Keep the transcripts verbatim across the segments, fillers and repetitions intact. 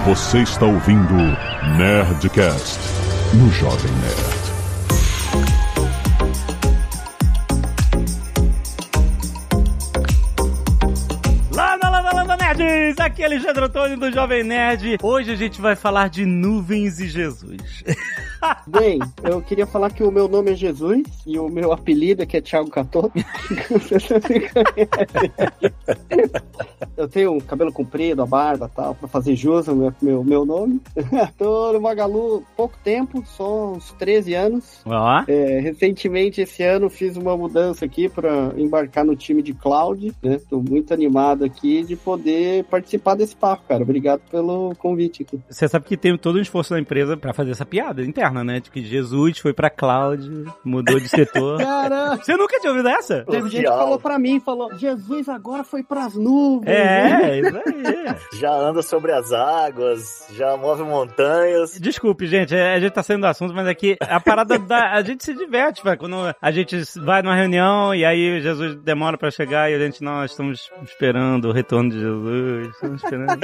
Você está ouvindo Nerdcast no Jovem Nerd. Landa, landa, landa, nerds! Aqui é Alexandre Antônio do Jovem Nerd. Hoje a gente vai falar de nuvens e Jesus. Bem, eu queria falar que o meu nome é Jesus e o meu apelido é que é Thiago Catoto. Eu tenho um cabelo comprido, a barba e tal, pra fazer jus ao meu, meu, meu nome. Tô no Magalu há pouco tempo, só uns treze anos. Ó. É, recentemente, esse ano, fiz uma mudança aqui pra embarcar no time de cloud, né? Tô muito animado aqui de poder participar desse papo, cara. Obrigado pelo convite aqui. Você sabe que tem todo o esforço da empresa pra fazer essa piada interna, né? De que Jesus foi pra cloud, mudou de setor. Caramba! Você nunca tinha ouvido essa? Teve gente que falou pra mim, falou, Jesus agora foi pras nuvens. É, isso aí. Já anda sobre as águas, já move montanhas. Desculpe, gente, a gente tá saindo do assunto, mas aqui a parada da... A gente se diverte, velho, quando a gente vai numa reunião e aí Jesus demora pra chegar e a gente, nós estamos esperando o retorno de Jesus, estamos esperando.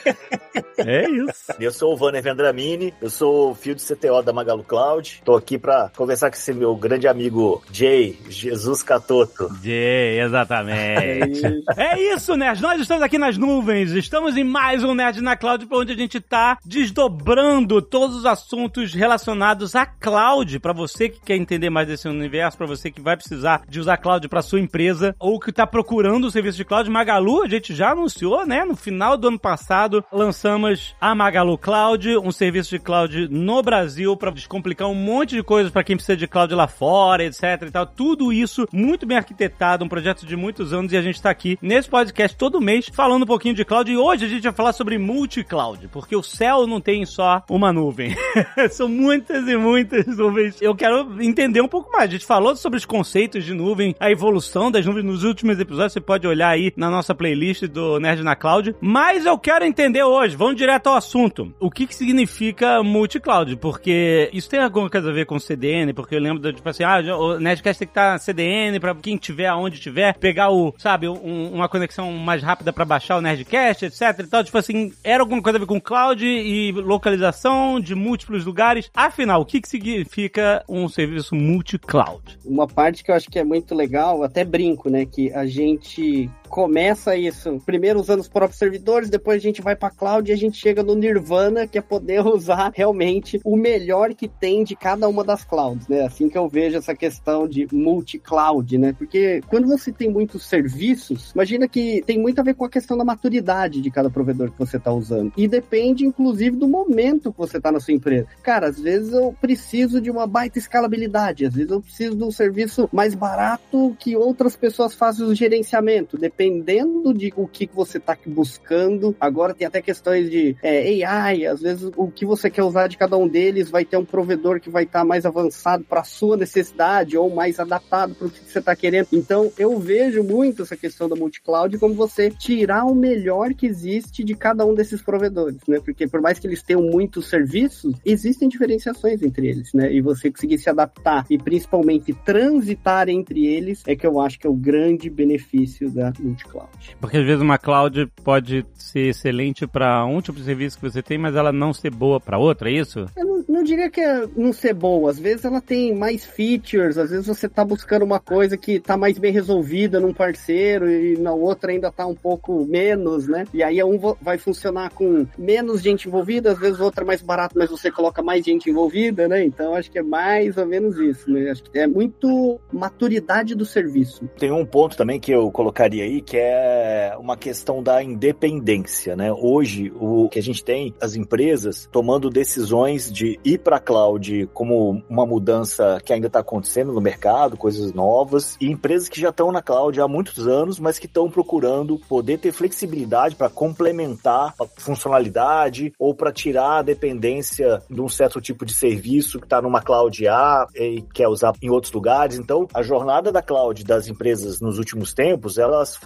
É isso. Eu sou o Vanner Vendramini, eu sou filho de C T O da Magalu Cloud. Tô aqui pra conversar com esse meu grande amigo Jay, Jesus Catoto. Jay, exatamente. É isso, nerds. Nós estamos aqui nas nuvens. Estamos em mais um Nerd na Cloud, onde a gente tá desdobrando todos os assuntos relacionados à cloud. Pra você que quer entender mais desse universo, pra você que vai precisar de usar cloud pra sua empresa ou que tá procurando o serviço de cloud, Magalu, a gente já anunciou, né? No final do ano passado, lançamos a Magalu Cloud, um serviço de cloud no Brasil pra descomplicar um monte de coisas pra quem precisa de cloud lá fora, etc e tal. Tudo isso muito bem arquitetado, um projeto de muitos anos, e a gente tá aqui nesse podcast todo mês falando um pouquinho de cloud. E hoje a gente vai falar sobre multi-cloud, porque o céu não tem só uma nuvem. São muitas e muitas nuvens. Eu quero entender um pouco mais. A gente falou sobre os conceitos de nuvem, a evolução das nuvens nos últimos episódios. Você pode olhar aí na nossa playlist do Nerd na Cloud. Mas eu quero entender hoje, vamos direto ao assunto. O que que significa multi-cloud? Porque isso tem alguma coisa a ver com C D N, porque eu lembro de, tipo assim, ah, o Nerdcast tem que estar C D N pra quem tiver aonde tiver, pegar o, sabe, um, uma conexão mais rápida pra baixar o Nerdcast, etc e tal. Tipo assim, era alguma coisa a ver com cloud e localização de múltiplos lugares. Afinal, o que que significa um serviço multi-cloud? Uma parte que eu acho que é muito legal, até brinco, né, que a gente começa isso primeiro usando os próprios servidores, depois a gente vai pra cloud e a gente chega no nirvana, que é poder usar realmente o melhor que tem de cada uma das clouds, né? Assim que eu vejo essa questão de multi-cloud, né? Porque quando você tem muitos serviços, imagina que tem muito a ver com a questão da maturidade de cada provedor que você tá usando. E depende, inclusive, do momento que você tá na sua empresa. Cara, às vezes eu preciso de uma baita escalabilidade, às vezes eu preciso de um serviço mais barato que outras pessoas fazem o gerenciamento, dependendo de o que você tá buscando. Agora tem até questões de é, A I, às vezes o que você quer usar de cada um deles vai ter um provedor que vai estar tá mais avançado para a sua necessidade ou mais adaptado para o que você está querendo. Então eu vejo muito essa questão da multi-cloud como você tirar o melhor que existe de cada um desses provedores, né? Porque por mais que eles tenham muitos serviços, existem diferenciações entre eles, né? E você conseguir se adaptar e principalmente transitar entre eles é que eu acho que é o grande benefício da multi-cloud. Porque às vezes uma cloud pode ser excelente para um tipo de serviço que você tem, mas ela não ser boa para outra, é isso? Eu não, não diria que é não ser boa. Às vezes ela tem mais features, às vezes você tá buscando uma coisa que tá mais bem resolvida num parceiro e na outra ainda tá um pouco menos, né? E aí um vai funcionar com menos gente envolvida, às vezes outra é mais barato, mas você coloca mais gente envolvida, né? Então acho que é mais ou menos isso, né? Acho que é muito maturidade do serviço. Tem um ponto também que eu colocaria aí, que é uma questão da independência, né? Hoje, o que a gente tem, as empresas tomando decisões de ir para a cloud como uma mudança que ainda está acontecendo no mercado, coisas novas, e empresas que já estão na cloud há muitos anos, mas que estão procurando poder ter flexibilidade para complementar a funcionalidade ou para tirar a dependência de um certo tipo de serviço que está numa cloud A e quer usar em outros lugares. Então, a jornada da cloud das empresas nos últimos tempos, elas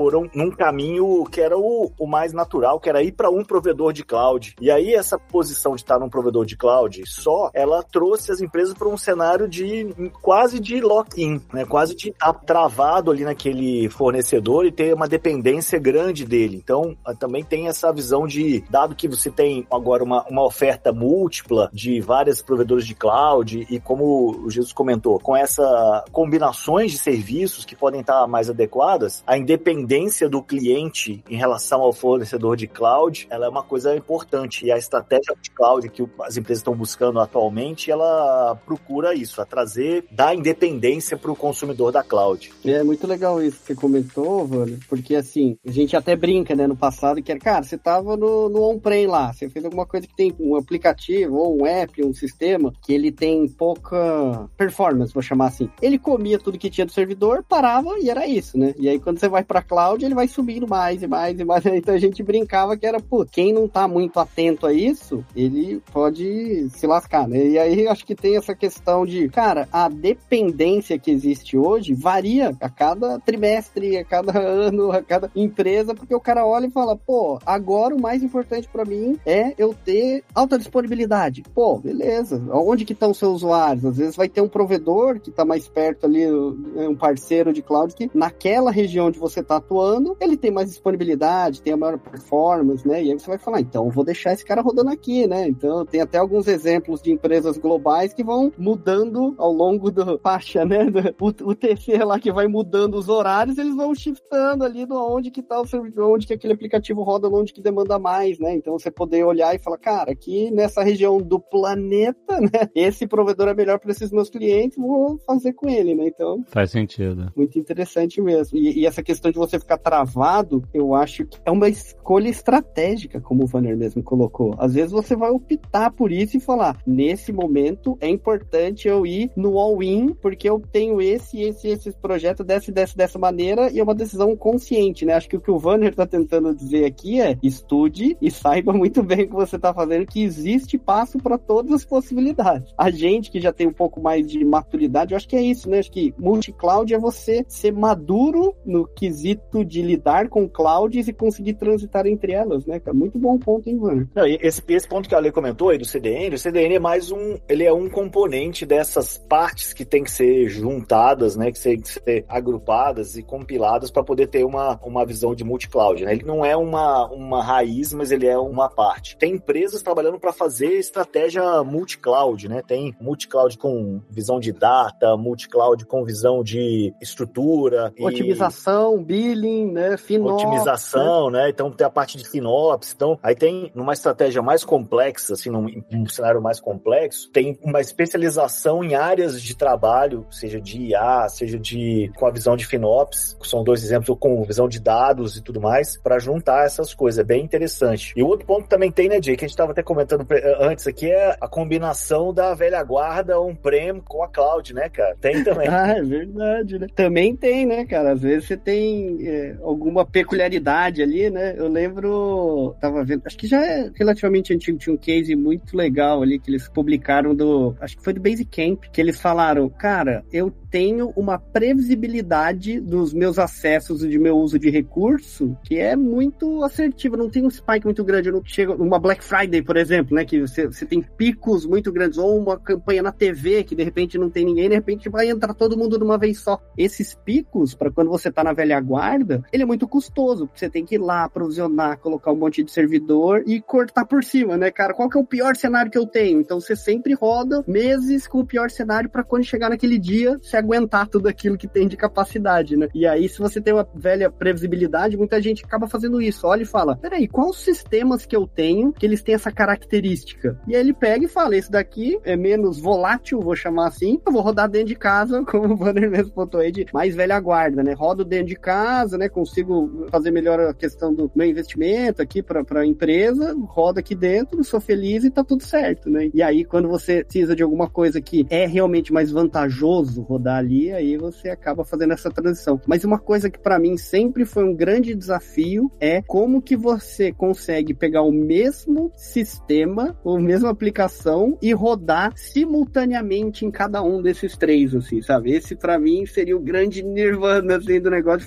foram num caminho que era o, o mais natural, que era ir para um provedor de cloud. E aí essa posição de estar num provedor de cloud só, ela trouxe as empresas para um cenário de quase de lock-in, né? Quase de estar travado ali naquele fornecedor e ter uma dependência grande dele. Então, também tem essa visão de, dado que você tem agora uma, uma oferta múltipla de vários provedores de cloud e como o Jesus comentou, com essa combinações de serviços que podem estar mais adequadas, a independência do cliente em relação ao fornecedor de cloud, ela é uma coisa importante. E a estratégia de cloud que as empresas estão buscando atualmente, ela procura isso, a trazer, dar independência para o consumidor da cloud. É muito legal isso que você comentou, Vânia, porque assim, a gente até brinca, né, no passado, que era, cara, você tava no, no on-prem lá, você fez alguma coisa que tem um aplicativo, ou um app, um sistema, que ele tem pouca performance, vou chamar assim. Ele comia tudo que tinha do servidor, parava e era isso, né? E aí quando você vai pra cloud, ele vai subindo mais e mais e mais. Então a gente brincava que era, pô, quem não tá muito atento a isso, ele pode se lascar, né? E aí acho que tem essa questão de, cara, a dependência que existe hoje varia a cada trimestre, a cada ano, a cada empresa, porque o cara olha e fala, pô, agora o mais importante pra mim é eu ter alta disponibilidade. Pô, beleza. Onde que estão os seus usuários? Às vezes vai ter um provedor que tá mais perto ali, um parceiro de cloud, que naquela região onde você tá atuando, ele tem mais disponibilidade, tem a maior performance, né? E aí você vai falar, então eu vou deixar esse cara rodando aqui, né? Então tem até alguns exemplos de empresas globais que vão mudando ao longo do faixa, né? Do, o, o T C lá que vai mudando os horários, eles vão shiftando ali do onde que tá o servidor, onde que aquele aplicativo roda, onde que demanda mais, né? Então você poder olhar e falar, cara, aqui nessa região do planeta, né? Esse provedor é melhor para esses meus clientes, vou fazer com ele, né? Então... Faz sentido. Muito interessante mesmo. E, e essa questão de você ficar travado, eu acho que é uma escolha estratégica, como o Vanner mesmo colocou. Às vezes você vai optar por isso e falar, nesse momento é importante eu ir no all-in, porque eu tenho esse, esse, esse projeto dessa, dessa, dessa maneira, e é uma decisão consciente, né? Acho que o que o Vanner tá tentando dizer aqui é, estude e saiba muito bem o que você tá fazendo, que existe passo para todas as possibilidades. A gente que já tem um pouco mais de maturidade, eu acho que é isso, né? Acho que multi-cloud é você ser maduro no quesito de lidar com clouds e conseguir transitar entre elas, né, cara? Muito bom ponto, hein, Vanner? Não, esse, esse ponto que a Ale comentou aí do C D N, o C D N é mais um, ele é um componente dessas partes que tem que ser juntadas, né, que tem que ser agrupadas e compiladas para poder ter uma, uma visão de multi-cloud, né? Ele não é uma, uma raiz, mas ele é uma parte. Tem empresas trabalhando para fazer estratégia multi-cloud, né? Tem multi-cloud com visão de data, multi-cloud com visão de estrutura. Otimização, e... billing, né? Finops. Otimização, né? Então tem a parte de Finops. Então, aí tem numa estratégia mais complexa, assim, num, num cenário mais complexo, tem uma especialização em áreas de trabalho, seja de I A, seja de com a visão de Finops, são dois exemplos, ou com visão de dados e tudo mais, para juntar essas coisas. É bem interessante. E o outro ponto também tem, né, Jay, que a gente estava até comentando antes aqui, é a combinação da velha guarda on-prem com a cloud, né, cara? Tem também. Ah, é verdade, né? Também tem, né, cara? Às vezes você tem é, alguma peculiaridade ali, né? Eu lembro, tava vendo, acho que já é relativamente antigo, tinha um case muito legal ali que eles publicaram do, acho que foi do Basecamp, que eles falaram, cara, eu tenho uma previsibilidade dos meus acessos e de meu uso de recurso que é muito assertiva, não tem um spike muito grande, eu não chego numa Black Friday, por exemplo, né, que você, você tem picos muito grandes, ou uma campanha na T V que de repente não tem ninguém, de repente vai entrar todo mundo de uma vez só. Esses picos, para quando você tá na velha guarda, ele é muito custoso, porque você tem que ir lá, provisionar, colocar um monte de servidor e cortar por cima, né, cara? Qual que é o pior cenário que eu tenho? Então você sempre roda meses com o pior cenário para quando chegar naquele dia, você aguentar tudo aquilo que tem de capacidade, né? E aí, se você tem uma velha previsibilidade, muita gente acaba fazendo isso. Olha e fala, peraí, quais sistemas que eu tenho que eles têm essa característica? E aí ele pega e fala, esse daqui é menos volátil, vou chamar assim, eu vou rodar dentro de casa, como o Vanner mesmo botou aí, de mais velha guarda, né? Rodo dentro de casa, né? Consigo fazer melhor a questão do meu investimento aqui para a empresa, roda aqui dentro, sou feliz e tá tudo certo, né? E aí, quando você precisa de alguma coisa que é realmente mais vantajoso rodar ali, aí você acaba fazendo essa transição. Mas uma coisa que para mim sempre foi um grande desafio é como que você consegue pegar o mesmo sistema, ou mesma aplicação e rodar simultaneamente em cada um desses três, assim, sabe? Esse para mim seria o grande nirvana, assim, do negócio de falar, cara,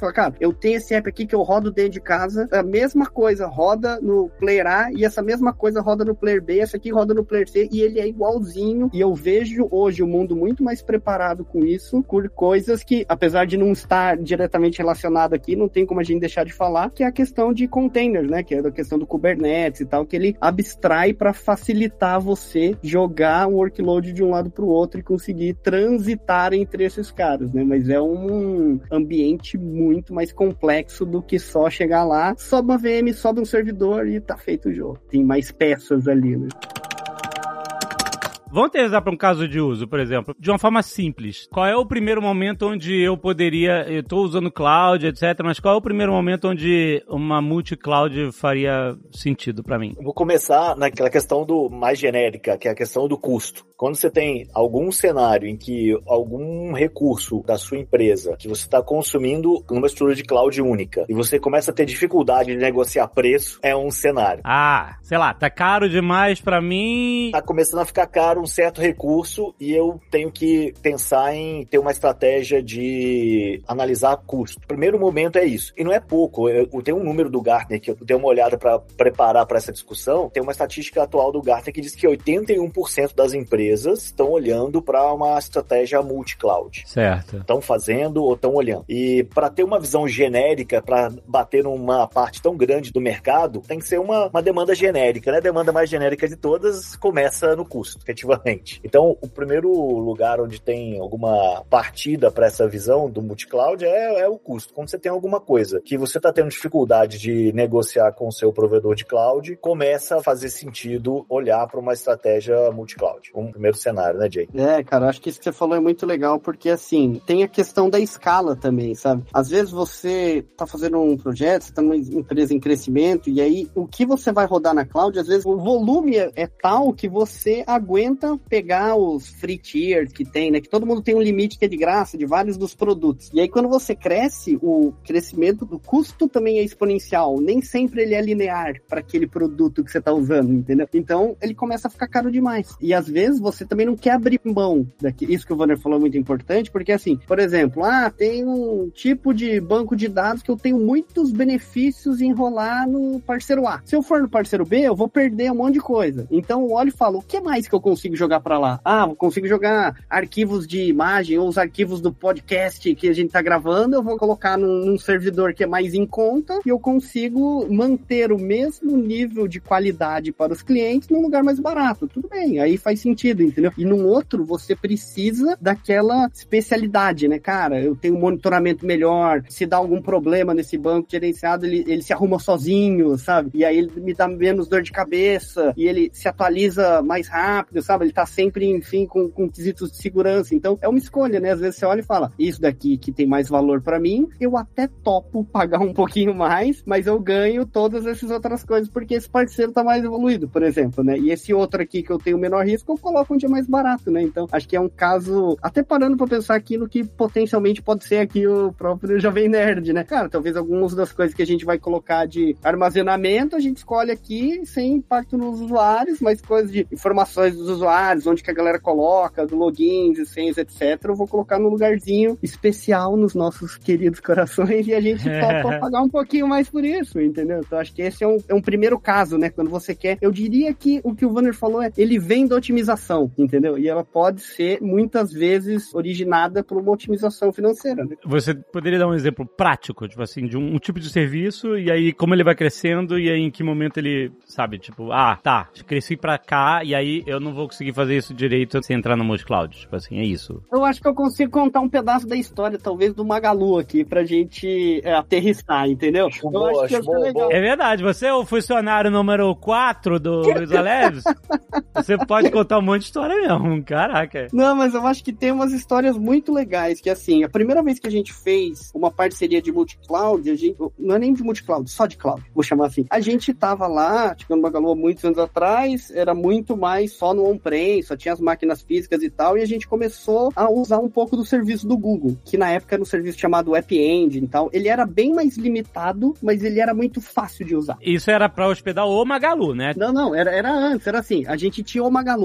eu tenho esse app aqui que eu rodo dentro de casa, a mesma coisa roda no Player A e essa mesma coisa roda no Player B, essa aqui roda no Player C e ele é igualzinho. E eu vejo hoje o mundo muito mais preparado com isso, por coisas que, apesar de não estar diretamente relacionado aqui, não tem como a gente deixar de falar, que é a questão de containers, né? Que é a questão do Kubernetes e tal, que ele abstrai para facilitar você jogar o workload de um lado para o outro e conseguir transitar entre esses caras, né? Mas é um ambiente muito mais complexo do que só chegar lá, sobe uma V M, sobe um servidor e tá feito o jogo. Tem mais peças ali, né? Vamos utilizar para um caso de uso, por exemplo, de uma forma simples. Qual é o primeiro momento onde eu poderia, eu estou usando cloud, etcétera, mas qual é o primeiro momento onde uma multi-cloud faria sentido para mim? Eu vou começar naquela questão do mais genérica, que é a questão do custo. Quando você tem algum cenário em que algum recurso da sua empresa que você está consumindo numa estrutura de cloud única e você começa a ter dificuldade de negociar preço, é um cenário. Ah, sei lá, tá caro demais para mim. Tá começando a ficar caro um certo recurso e eu tenho que pensar em ter uma estratégia de analisar custo. O primeiro momento é isso. E não é pouco. Eu, eu tenho um número do Gartner que eu dei uma olhada para preparar para essa discussão. Tem uma estatística atual do Gartner que diz que oitenta e um por cento das empresas estão olhando para uma estratégia multi-cloud. Certo. Estão fazendo ou estão olhando. E para ter uma visão genérica, para bater numa parte tão grande do mercado, tem que ser uma, uma demanda genérica, né? A demanda mais genérica de todas começa no custo, efetivamente. Então, o primeiro lugar onde tem alguma partida para essa visão do multi-cloud é, é o custo. Quando você tem alguma coisa que você está tendo dificuldade de negociar com o seu provedor de cloud, começa a fazer sentido olhar para uma estratégia multi-cloud. Um primeiro cenário, né, Jay? É, cara, acho que isso que você falou é muito legal, porque, assim, tem a questão da escala também, sabe? Às vezes você tá fazendo um projeto, você tá numa empresa em crescimento, e aí o que você vai rodar na cloud, às vezes o volume é, é tal que você aguenta pegar os free tiers que tem, né? Que todo mundo tem um limite que é de graça de vários dos produtos. E aí, quando você cresce, o crescimento do custo também é exponencial. Nem sempre ele é linear para aquele produto que você está usando, entendeu? Então, ele começa a ficar caro demais. E, às vezes, você também não quer abrir mão daqui. Isso que o Wanner falou é muito importante, porque, assim, por exemplo, ah, tem um tipo de banco de dados que eu tenho muitos benefícios em enrolar no parceiro A. Se eu for no parceiro B, eu vou perder um monte de coisa. Então, eu olho e falo, o que mais que eu consigo jogar para lá? Ah, eu consigo jogar arquivos de imagem ou os arquivos do podcast que a gente tá gravando, eu vou colocar num, num servidor que é mais em conta e eu consigo manter o mesmo nível de qualidade para os clientes num lugar mais barato. Tudo bem, aí faz sentido, entendeu? E num outro, você precisa daquela especialidade, né? Cara, eu tenho um monitoramento melhor, se dá algum problema nesse banco gerenciado, ele, ele se arruma sozinho, sabe? E aí ele me dá menos dor de cabeça e ele se atualiza mais rápido, sabe? Ele tá sempre, enfim, com, com quesitos de segurança. Então, é uma escolha, né? Às vezes você olha e fala, isso daqui que tem mais valor pra mim, eu até topo pagar um pouquinho mais, mas eu ganho todas essas outras coisas, porque esse parceiro tá mais evoluído, por exemplo, né? E esse outro aqui que eu tenho menor risco, eu coloco onde é mais barato, né? Então, acho que é um caso, até parando pra pensar aqui no que potencialmente pode ser aqui o próprio Jovem Nerd, né? Cara, talvez algumas das coisas que a gente vai colocar de armazenamento, a gente escolhe aqui sem impacto nos usuários, mas coisas de informações dos usuários, onde que a galera coloca, do logins e senhas, etcétera, eu vou colocar num lugarzinho especial nos nossos queridos corações e a gente topa pagar um pouquinho mais por isso, entendeu? Então acho que esse é um, é um primeiro caso, né? Quando você quer, eu diria que o que o Wanner falou é, ele vem da otimização, entendeu? E ela pode ser, muitas vezes, originada por uma otimização financeira, né? Você poderia dar um exemplo prático, tipo assim, de um, um tipo de serviço, e aí como ele vai crescendo, e aí em que momento ele, sabe, tipo, ah, tá, cresci pra cá, e aí eu não vou conseguir fazer isso direito sem entrar no multi-cloud, tipo assim, é isso. Eu acho que eu consigo contar um pedaço da história, talvez, do Magalu aqui, pra gente é, aterrissar, entendeu? Acho eu boa, acho que acho é boa, legal. É verdade, você é o funcionário número quatro do Luiz Aleves, você pode contar um monte de história mesmo, caraca. Não, mas eu acho que tem umas histórias muito legais, que assim, a primeira vez que a gente fez uma parceria de multi-cloud, a gente, não é nem de multi-cloud, só de cloud, vou chamar assim, a gente tava lá, tipo, no Magalu há muitos anos atrás, era muito mais só no on-prem, só tinha as máquinas físicas e tal, e a gente começou a usar um pouco do serviço do Google, que na época era um serviço chamado App Engine e tal. Ele era bem mais limitado, mas ele era muito fácil de usar. Isso era pra hospedar o Magalu, né? Não, não, era, era antes, era assim, a gente tinha o Magalu. O Magalu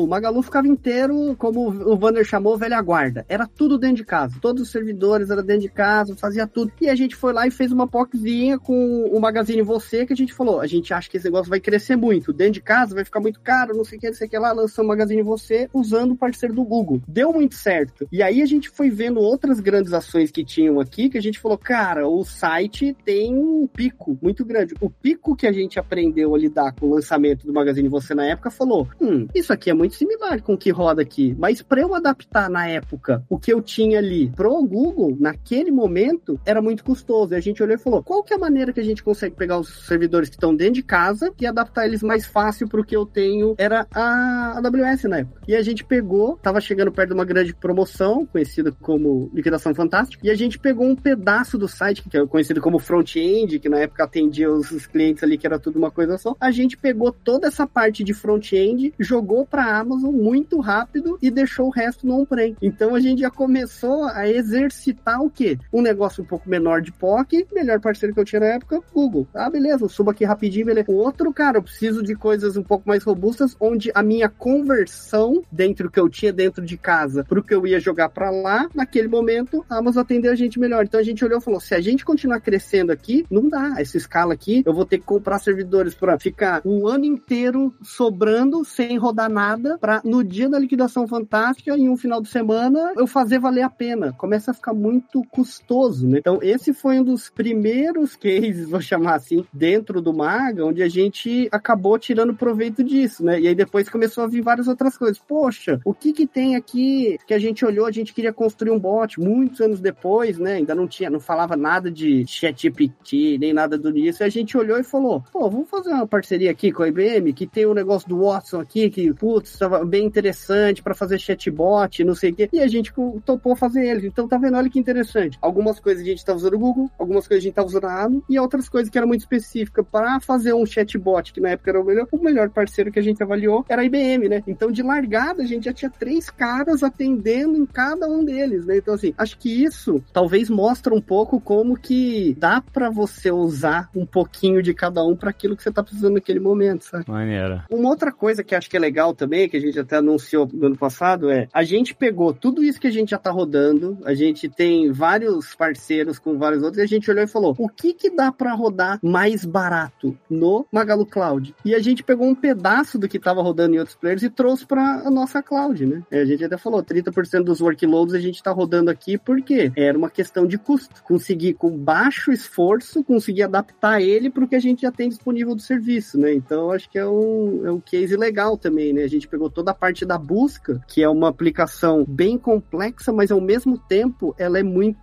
ficava inteiro, como o Vander chamou, velha guarda. Era tudo dentro de casa. Todos os servidores eram dentro de casa, fazia tudo. E a gente foi lá e fez uma POCzinha com o Magazine Você, que a gente falou, a gente acha que esse negócio vai crescer muito. Dentro de casa vai ficar muito caro, não sei o que, não sei o que lá. Lançamos o Magazine Você usando o parceiro do Google. Deu muito certo. E aí a gente foi vendo outras grandes ações que tinham aqui, que a gente falou, cara, o site tem um pico muito grande. O pico que a gente aprendeu a lidar com o lançamento do Magazine Você na época falou, hum, isso aqui é muito similar com o que roda aqui, mas para eu adaptar na época o que eu tinha ali pro Google, naquele momento, era muito custoso. E a gente olhou e falou, qual que é a maneira que a gente consegue pegar os servidores que estão dentro de casa e adaptar eles mais fácil pro que eu tenho? Era a A W S na época. E a gente pegou, tava chegando perto de uma grande promoção, conhecida como Liquidação Fantástica, e a gente pegou um pedaço do site, que é conhecido como front-end, que na época atendia os, os clientes ali, que era tudo uma coisa só. A gente pegou toda essa parte de front-end, jogou pra Amazon muito rápido e deixou o resto no on-prem. Então a gente já começou a exercitar o quê? Um negócio um pouco menor de P O C, melhor parceiro que eu tinha na época, Google. Ah, beleza, eu subo aqui rapidinho, beleza. O outro, cara, eu preciso de coisas um pouco mais robustas, onde a minha conversão dentro do que eu tinha dentro de casa pro que eu ia jogar pra lá, naquele momento, a Amazon atendeu a gente melhor. Então a gente olhou e falou, se a gente continuar crescendo aqui, não dá. Essa escala aqui, eu vou ter que comprar servidores pra ficar um ano inteiro sobrando, sem rodar nada, pra no dia da liquidação fantástica, em um final de semana, eu fazer valer a pena. Começa a ficar muito custoso, né? Então esse foi um dos primeiros cases, vou chamar assim, dentro do Maga, onde a gente acabou tirando proveito disso, né? E aí depois começou a vir várias outras coisas. Poxa, o que que tem aqui que a gente olhou, a gente queria construir um bot muitos anos depois, né? Ainda não tinha, não falava nada de ChatGPT, nem nada do nisso. E a gente olhou e falou, pô, vamos fazer uma parceria aqui com a I B M, que tem um negócio do Watson aqui, que, putz, estava bem interessante para fazer chatbot, não sei o quê. E a gente topou fazer ele. Então, tá vendo? Olha que interessante. Algumas coisas a gente tá usando o Google, algumas coisas a gente tá usando a Amazon, e outras coisas que eram muito específicas para fazer um chatbot, que na época era o melhor, o melhor parceiro que a gente avaliou era a I B M, né? Então, de largada, a gente já tinha três caras atendendo em cada um deles, né? Então, assim, acho que isso talvez mostra um pouco como que dá pra você usar um pouquinho de cada um para aquilo que você tá precisando naquele momento, sabe? Maneira. Uma outra coisa que acho que é legal também, que a gente até anunciou no ano passado, é a gente pegou tudo isso que a gente já tá rodando, a gente tem vários parceiros com vários outros, e a gente olhou e falou, o que que dá pra rodar mais barato no Magalu Cloud? E a gente pegou um pedaço do que tava rodando em outros players e trouxe pra a nossa cloud, né? A gente até falou, trinta por cento dos workloads a gente tá rodando aqui porque era uma questão de custo. Conseguir, com baixo esforço, conseguir adaptar ele pro que a gente já tem disponível do serviço, né? Então, acho que é um, é um case legal também, né? A gente pegou toda a parte da busca, que é uma aplicação bem complexa, mas ao mesmo tempo ela é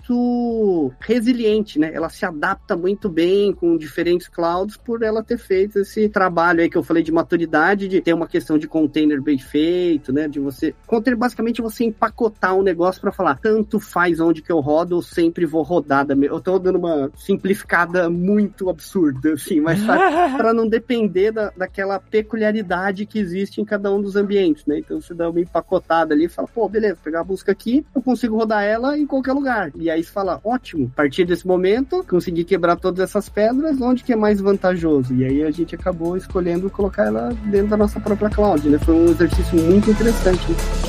muito resiliente, né? Ela se adapta muito bem com diferentes clouds por ela ter feito esse trabalho aí que eu falei de maturidade, de ter uma questão de container bem feito, né? De você... Container, basicamente, você empacotar um negócio para falar, tanto faz onde que eu rodo, eu sempre vou rodar. Da me... Eu tô dando uma simplificada muito absurda, assim, mas para não depender da, daquela peculiaridade que existe em cada um dos ambientes, né? Então você dá uma empacotada ali e fala, pô, beleza, pegar a busca aqui, eu consigo rodar ela em qualquer lugar. E aí você fala, ótimo, a partir desse momento, consegui quebrar todas essas pedras, onde que é mais vantajoso? E aí a gente acabou escolhendo colocar ela dentro da nossa própria cloud, né? Foi um exercício muito interessante.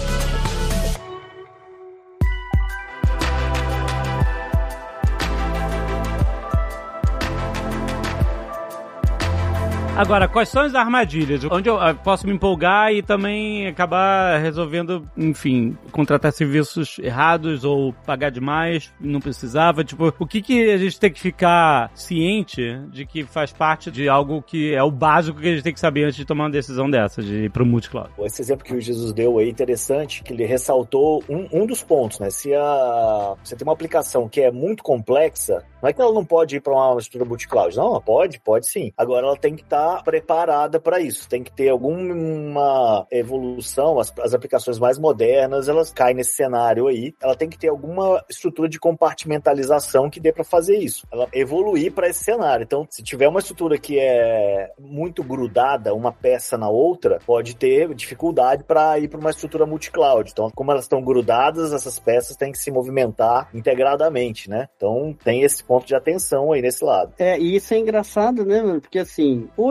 Agora, quais são as armadilhas? Onde eu posso me empolgar e também acabar resolvendo, enfim, contratar serviços errados ou pagar demais, não precisava? Tipo, o que que a gente tem que ficar ciente de que faz parte de algo que é o básico que a gente tem que saber antes de tomar uma decisão dessa, de ir pro multicloud? Esse exemplo que o Jesus deu aí, interessante, que ele ressaltou um, um dos pontos, né? Se a, você tem uma aplicação que é muito complexa, não é que ela não pode ir para uma estrutura multicloud. Não, ela pode, pode sim. Agora ela tem que estar preparada para isso. Tem que ter alguma evolução, as, as aplicações mais modernas, elas caem nesse cenário aí. Ela tem que ter alguma estrutura de compartimentalização que dê para fazer isso. Ela evoluir para esse cenário. Então, se tiver uma estrutura que é muito grudada, uma peça na outra, pode ter dificuldade para ir para uma estrutura multicloud. Então, como elas estão grudadas, essas peças têm que se movimentar integradamente, né? Então, tem esse ponto de atenção aí nesse lado. É, e isso é engraçado, né, mano? Porque, assim, hoje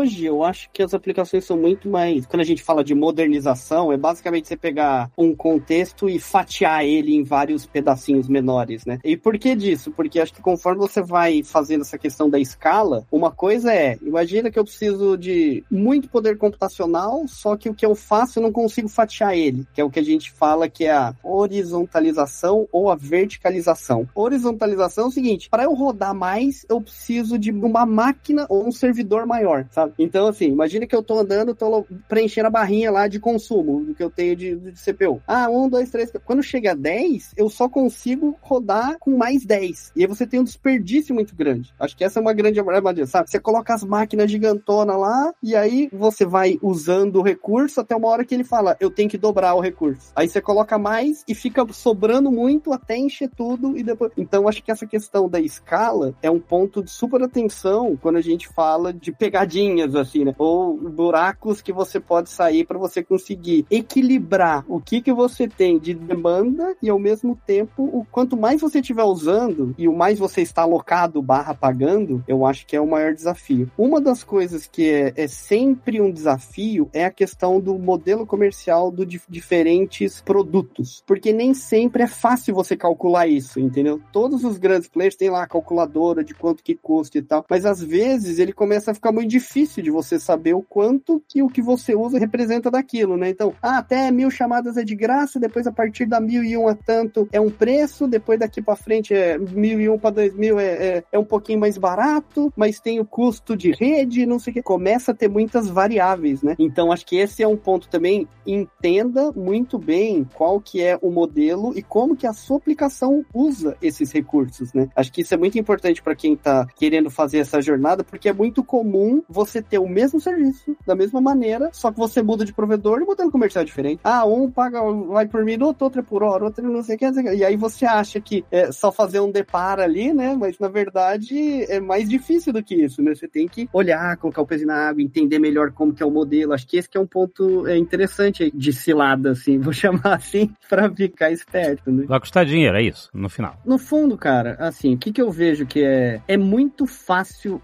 hoje eu acho que as aplicações são muito mais... Quando a gente fala de modernização, é basicamente você pegar um contexto e fatiar ele em vários pedacinhos menores, né? E por que disso? Porque acho que conforme você vai fazendo essa questão da escala, uma coisa é, imagina que eu preciso de muito poder computacional, só que o que eu faço eu não consigo fatiar ele, que é o que a gente fala que é a horizontalização ou a verticalização. Horizontalização é o seguinte, para eu rodar mais, eu preciso de uma máquina ou um servidor maior, sabe? Então, assim, imagina que eu tô andando, tô preenchendo a barrinha lá de consumo, do que eu tenho de, de C P U. Ah, um, dois, três... Quando chega a dez, eu só consigo rodar com mais dez. E aí você tem um desperdício muito grande. Acho que essa é uma grande armadilha, sabe? Você coloca as máquinas gigantonas lá, e aí você vai usando o recurso até uma hora que ele fala, eu tenho que dobrar o recurso. Aí você coloca mais e fica sobrando muito até encher tudo e depois... Então, acho que essa questão da escala é um ponto de super atenção quando a gente fala de pegadinhas, assim, né? Ou buracos que você pode sair para você conseguir equilibrar o que que você tem de demanda e, ao mesmo tempo, o quanto mais você estiver usando e o mais você está alocado barra pagando, eu acho que é o maior desafio. Uma das coisas que é, é sempre um desafio é a questão do modelo comercial dos dif- diferentes produtos, porque nem sempre é fácil você calcular isso, entendeu? Todos os grandes players têm lá a calculadora de quanto que custa e tal, mas às vezes ele começa a ficar muito difícil de você saber o quanto que o que você usa representa daquilo, né? Então, ah, até mil chamadas é de graça, depois a partir da mil e um a tanto é um preço, depois daqui pra frente é mil e um para dois mil é, é, é um pouquinho mais barato, mas tem o custo de rede, não sei o que. Começa a ter muitas variáveis, né? Então, acho que esse é um ponto também. Entenda muito bem qual que é o modelo e como que a sua aplicação usa esses recursos, né? Acho que isso é muito importante para quem tá querendo fazer essa jornada, porque é muito comum você ter o mesmo serviço, da mesma maneira, só que você muda de provedor e o modelo comercial é diferente. Ah, um paga, vai por minuto, outro é por hora, outro não sei o que, e aí você acha que é só fazer um depara ali, né? Mas, na verdade, é mais difícil do que isso, né? Você tem que olhar, colocar o pezinho na água, entender melhor como que é o modelo. Acho que esse que é um ponto é, interessante de cilada, assim, vou chamar assim, pra ficar esperto, né? Vai custar dinheiro, é isso, no final. No fundo, cara, assim, o que que eu vejo que é... É muito fácil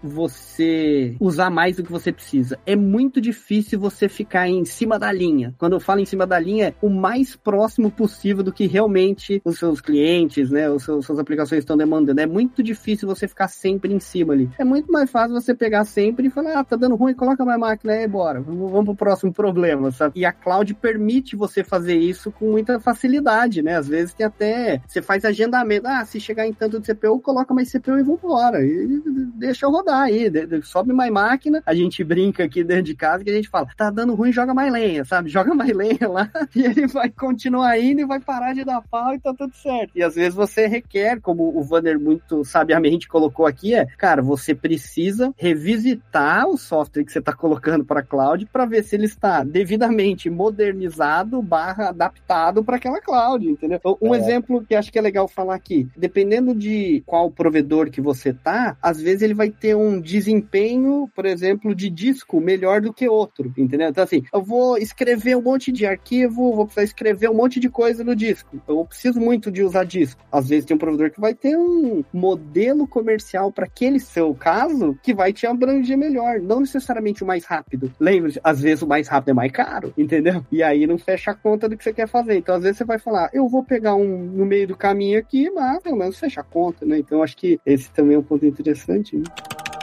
você usar mais do que você precisa. É muito difícil você ficar em cima da linha. Quando eu falo em cima da linha, é o mais próximo possível do que realmente os seus clientes, né, os seus, suas aplicações estão demandando. É muito difícil você ficar sempre em cima ali. É muito mais fácil você pegar sempre e falar, ah, tá dando ruim, coloca mais máquina aí, bora. Vamos, vamos pro próximo problema, sabe? E a cloud permite você fazer isso com muita facilidade, né? Às vezes tem até... Você faz agendamento. Ah, se chegar em tanto de C P U, coloca mais C P U e vambora. E deixa eu rodar aí. Sobe mais máquina. A gente brinca aqui dentro de casa que a gente fala, tá dando ruim, joga mais lenha, sabe? Joga mais lenha lá e ele vai continuar indo e vai parar de dar pau e tá tudo certo. E às vezes você requer, como o Vanner muito sabiamente colocou aqui, é, cara, você precisa revisitar o software que você tá colocando para cloud para ver se ele está devidamente modernizado barra adaptado para aquela cloud, entendeu? Um é. exemplo que acho que é legal falar aqui, dependendo de qual provedor que você tá, às vezes ele vai ter um desempenho, por exemplo, de disco melhor do que outro, entendeu? Então assim, eu vou escrever um monte de arquivo, vou precisar escrever um monte de coisa no disco, eu preciso muito de usar disco. Às vezes tem um provedor que vai ter um modelo comercial para aquele seu caso que vai te abranger melhor, não necessariamente o mais rápido. Lembre-se, às vezes o mais rápido é mais caro, entendeu? E aí não fecha a conta do que você quer fazer. Então às vezes você vai falar, eu vou pegar um no meio do caminho aqui, mas pelo menos fecha a conta, né? Então acho que esse também é um ponto interessante, né?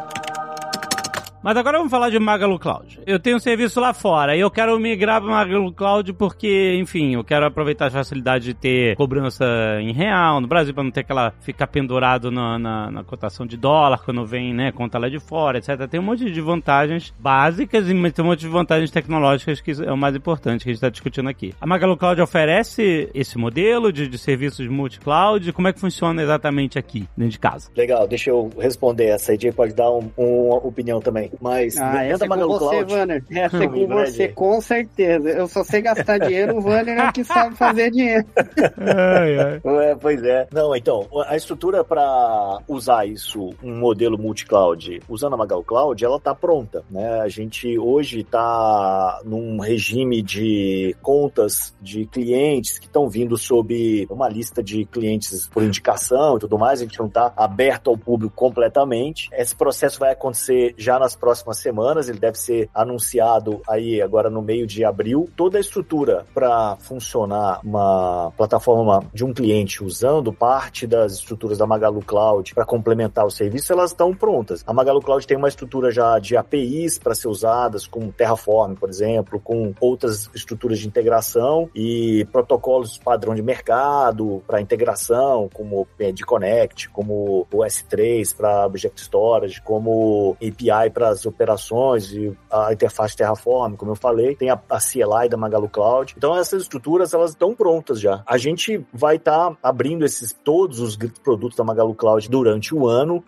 Mas agora vamos falar de Magalu Cloud. Eu tenho um serviço lá fora e eu quero migrar para Magalu Cloud porque, enfim, eu quero aproveitar a facilidade de ter cobrança em real no Brasil para não ter aquela ficar pendurado na, na, na cotação de dólar quando vem, né, conta lá de fora, etcétera. Tem um monte de vantagens básicas e tem um monte de vantagens tecnológicas que é o mais importante que a gente está discutindo aqui. A Magalu Cloud oferece esse modelo de, de serviços multi-cloud. Como é que funciona exatamente aqui, dentro de casa? Legal, deixa eu responder essa. A Jay pode dar um, uma opinião também. Mas ah, essa é com você, Cloud... Vanner. Essa é com você, com certeza. Eu só sei gastar dinheiro, o Vanner é que sabe fazer dinheiro. ai, ai. É, pois é. Não, então, a estrutura para usar isso, um modelo multi-cloud, usando a Magalu Cloud, ela tá pronta, né? A gente hoje tá num regime de contas de clientes que estão vindo sob uma lista de clientes por indicação e tudo mais. A gente não tá aberto ao público completamente. Esse processo vai acontecer já nas próximas semanas, ele deve ser anunciado aí agora no meio de abril. Toda a estrutura para funcionar uma plataforma de um cliente usando parte das estruturas da Magalu Cloud para complementar o serviço, elas estão prontas. A Magalu Cloud tem uma estrutura já de A P Is para ser usadas, com Terraform, por exemplo, com outras estruturas de integração e protocolos padrão de mercado para integração, como o de Connect, como o S três para Object Storage, como A P I para as operações e a interface Terraform, como eu falei, tem a, a C L I da Magalu Cloud. Então essas estruturas, elas estão prontas já. A gente vai estar tá abrindo esses, todos os produtos da Magalu Cloud durante o ano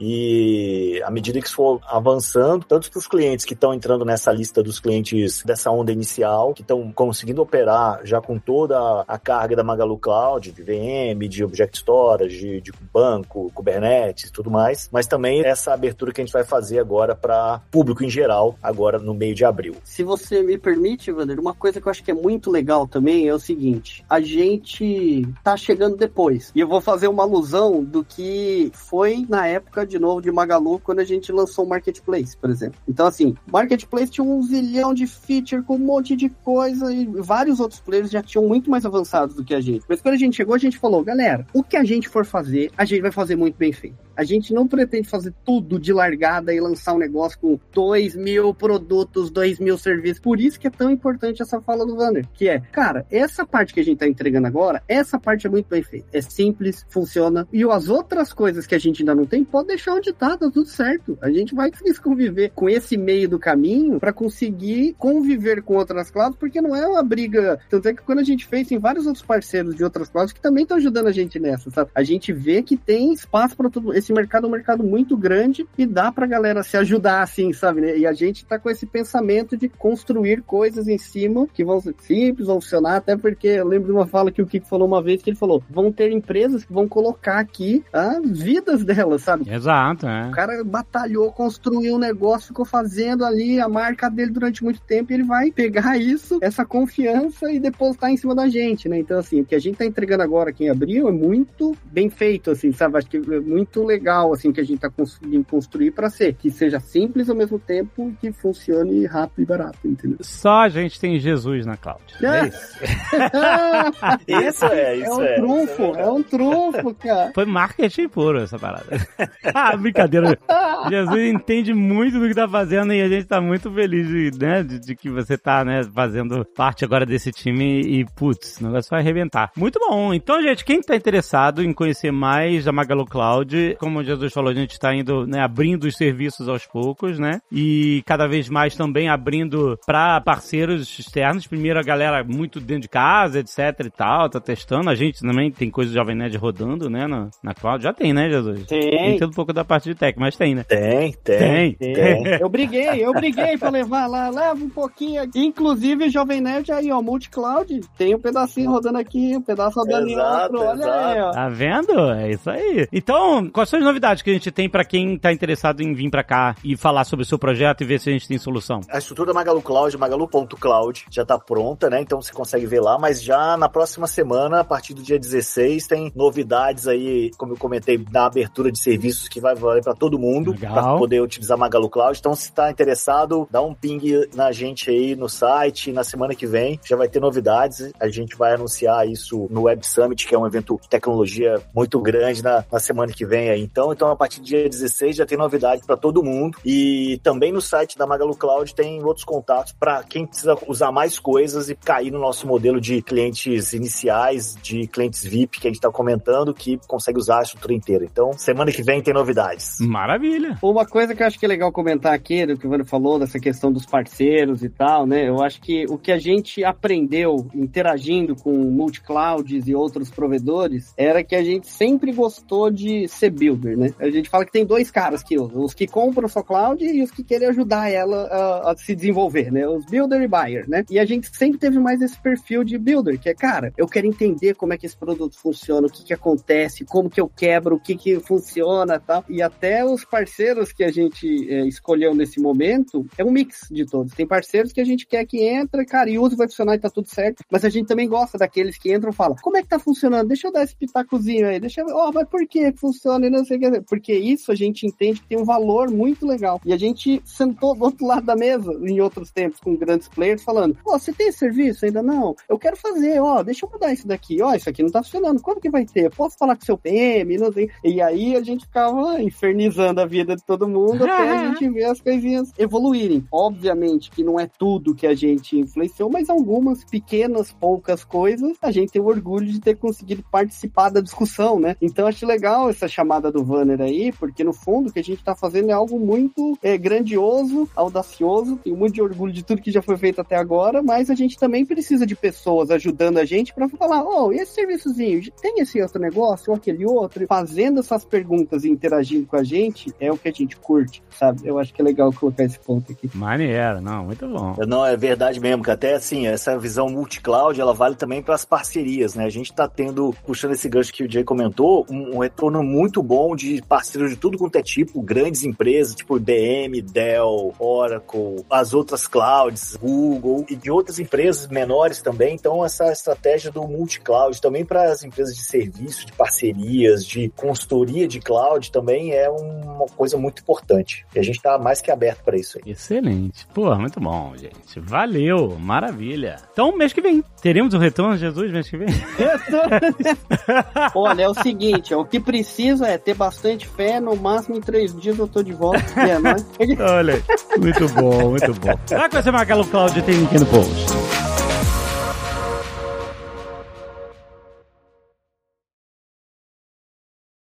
e à medida que for avançando, tanto para os clientes que estão entrando nessa lista dos clientes dessa onda inicial, que estão conseguindo operar já com toda a carga da Magalu Cloud, de V M, de Object Storage, de, de banco, Kubernetes e tudo mais, mas também essa abertura que a gente vai fazer agora para público em geral, agora no meio de abril. Se você me permite, Wander, uma coisa que eu acho que é muito legal também é o seguinte, a gente tá chegando depois, e eu vou fazer uma alusão do que foi na época, de novo, de Magalu, quando a gente lançou o Marketplace, por exemplo. Então, assim, o Marketplace tinha um zilhão de feature com um monte de coisa e vários outros players já tinham muito mais avançados do que a gente. Mas quando a gente chegou, a gente falou, galera, o que a gente for fazer, a gente vai fazer muito bem feito. A gente não pretende fazer tudo de largada e lançar um negócio com dois mil produtos, dois mil serviços. Por isso que é tão importante essa fala do Wander, que é, cara, essa parte que a gente tá entregando agora, essa parte é muito bem feita. É simples, funciona. E as outras coisas que a gente ainda não tem, pode deixar onde tá, tá tudo certo. A gente vai conviver com esse meio do caminho para conseguir conviver com outras clouds, porque não é uma briga. Tanto é que quando a gente fez, tem vários outros parceiros de outras clouds que também estão ajudando a gente nessa, sabe? A gente vê que tem espaço para todo. Esse mercado é um mercado muito grande e dá pra galera se ajudar assim, sabe, né? E a gente tá com esse pensamento de construir coisas em cima que vão ser simples, vão funcionar, até porque eu lembro de uma fala que o Kiko falou uma vez, que ele falou, vão ter empresas que vão colocar aqui as vidas delas, sabe? Exato, é. O cara batalhou, construiu um negócio, ficou fazendo ali a marca dele durante muito tempo e ele vai pegar isso, essa confiança e depositar em cima da gente, né? Então, assim, o que a gente tá entregando agora aqui em abril é muito bem feito, assim, sabe? Acho que é muito legal, assim, que a gente tá conseguindo construir para ser, que seja simples ao mesmo tempo e que funcione rápido e barato, entendeu? Só a gente tem Jesus na cloud. É. Isso é, isso é. É um trunfo, é, é um trunfo, cara. Foi marketing puro essa parada. Ah, brincadeira. Jesus entende muito do que tá fazendo e a gente tá muito feliz de, né, de, de que você tá, né, fazendo parte agora desse time e, putz, o negócio vai arrebentar. Muito bom. Então, gente, quem tá interessado em conhecer mais a Magalu Cloud, como o Jesus falou, a gente tá indo, né, abrindo os serviços aos poucos, né, e cada vez mais também abrindo pra parceiros externos. Primeiro a galera muito dentro de casa, etc e tal, tá testando. A gente também tem coisa do Jovem Nerd rodando, né, na, na Cloud. Já tem, né, Jesus? Tem. Entendo um pouco da parte de tech, mas tem, né? Tem, tem. Tem. tem. Eu briguei, eu briguei pra levar lá, leva um pouquinho aqui. Inclusive, Jovem Nerd aí, ó, multi-cloud, tem um pedacinho rodando aqui, um pedaço rodando em outro, olha exato. Aí, ó. Tá vendo? É isso aí. Então, quais são as novidades que a gente tem pra quem tá interessado em vir pra cá e falar sobre o seu projeto e ver se a gente tem solução? A estrutura da Magalu Cloud, magalu ponto cloud, já tá pronta, né? Então você consegue ver lá, mas já na próxima semana, a partir do dia dezesseis, tem novidades aí, como eu comentei, da abertura de serviços que vai valer pra todo mundo, legal, pra poder utilizar Magalu Cloud. Então, se tá interessado, dá um ping na gente aí no site. Na semana que vem já vai ter novidades. A gente vai anunciar isso no Web Summit, que é um evento de tecnologia muito grande na, na semana que vem aí. Então, então, a partir do dia dezesseis já tem novidade para todo mundo. E também no site da Magalu Cloud tem outros contatos para quem precisa usar mais coisas e cair no nosso modelo de clientes iniciais, de clientes V I P que a gente está comentando, que consegue usar a estrutura inteira. Então, semana que vem tem novidades. Maravilha! Uma coisa que eu acho que é legal comentar aqui, do que o Vano falou, dessa questão dos parceiros e tal, né? Eu acho que o que a gente aprendeu interagindo com multi-clouds e outros provedores era que a gente sempre gostou de ser builder, né? A gente fala que tem dois caras que usam, os que compram sua cloud e os que querem ajudar ela a, a se desenvolver, né? Os builder e buyer, né? E a gente sempre teve mais esse perfil de builder, que é, cara, eu quero entender como é que esse produto funciona, o que que acontece, como que eu quebro, o que que funciona e tal. E até os parceiros que a gente é, escolheu nesse momento, é um mix de todos. Tem parceiros que a gente quer que entra, cara, e usa, vai funcionar e tá tudo certo, mas a gente também gosta daqueles que entram e falam, como é que tá funcionando? Deixa eu dar esse pitacozinho aí, deixa eu ver, ó, oh, mas por que funciona? você quer, porque isso a gente entende que tem um valor muito legal. E a gente sentou do outro lado da mesa, em outros tempos, com grandes players, falando, ó, oh, você tem esse serviço? Ainda não? Eu quero fazer, ó, oh, deixa eu mudar isso daqui, ó, oh, isso aqui não tá funcionando, quando que vai ter? Posso falar com seu P M? Não sei. E aí a gente ficava infernizando a vida de todo mundo até a gente ver as coisinhas evoluírem. Obviamente que não é tudo que a gente influenciou, mas algumas pequenas, poucas coisas, a gente tem o orgulho de ter conseguido participar da discussão, né? Então acho legal essa chamada do Vanner aí, porque no fundo o que a gente tá fazendo é algo muito é, grandioso, audacioso, tenho muito de orgulho de tudo que já foi feito até agora, mas a gente também precisa de pessoas ajudando a gente pra falar, oh, esse serviçozinho, tem esse outro negócio ou aquele outro? Fazendo essas perguntas e interagindo com a gente, é o que a gente curte, sabe? Eu acho que é legal colocar esse ponto aqui. Maneiro, não, muito bom. Não, é verdade mesmo, que até assim, essa visão multi-cloud, ela vale também para as parcerias, né? A gente tá tendo, puxando esse gancho que o Jay comentou, um, um retorno muito bom de parceiros de tudo quanto é tipo, grandes empresas, tipo D M, Dell, Oracle, as outras clouds, Google, e de outras empresas menores também. Então, essa estratégia do multi-cloud também para as empresas de serviço, de parcerias, de consultoria de cloud também é uma coisa muito importante. E a gente tá mais que aberto para isso aí. Excelente. Pô, muito bom, gente. Valeu, maravilha. Então, mês que vem, teremos o retorno de Jesus mês que vem? Olha, é o seguinte, o que precisa é ter bastante fé, no máximo em três dias eu tô de volta. É, não é? Olha aí, muito bom, muito bom. Será que vai ser Marcelo Cláudio? Tem link no post.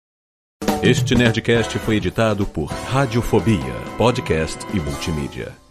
Este Nerdcast foi editado por Radiofobia, podcast e multimídia.